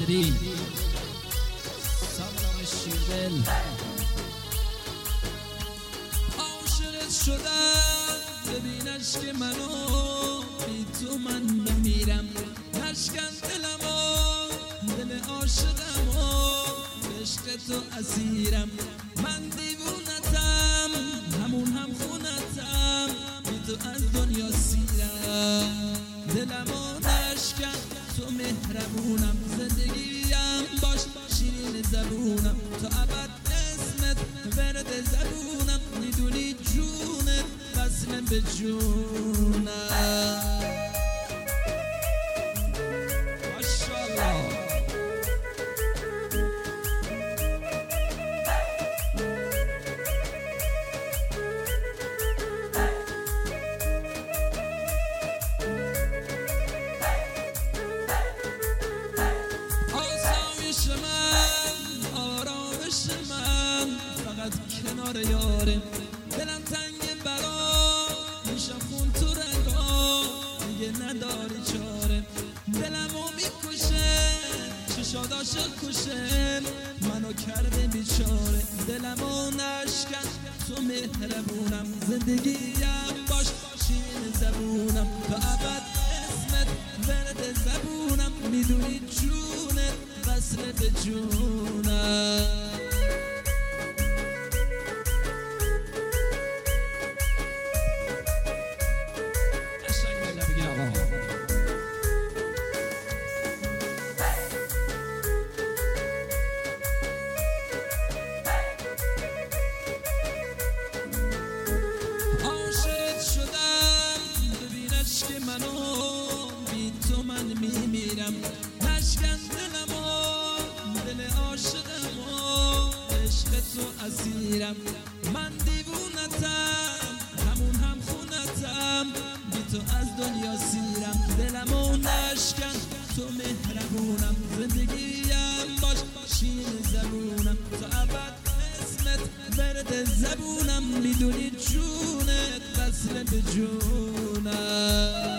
قدری سلام شیردل عاشقت شدم ببینش که منو بی تو من بمیرم نشکن دلمو دل عاشقمو عشق تو اسیرم من دیوونتم همون هم خونتم بی تو از دنیا سیرم دلمو نشکن تو مهربونم زندگیم باش شیرین زبونم تا ابد اسمت ورد زبونم میدونی جونت وصل به جونم کنار یارم دلم تنگ برا میشم خون تو رگا دیگه نداری چاره دلمو میکشه چشاد عاشق کشه منو کرده بیچاره دلمو نشکن تو مهربونم زندگیم باش شیرین زبونم تا ابد اسمت ورد زبونم میدونی جونت وصل به جونم میمیرم نشکن دلمو دل عاشقمو عشق تو اسیرم من دیوونتم همون هم خونتم بی تو از دنیا سیرم دلمو نشکن تو مهربونم زندگیم باش شیرین زبونم تا ابد اسمت ورد زبونم میدونی جونت وصل به جونم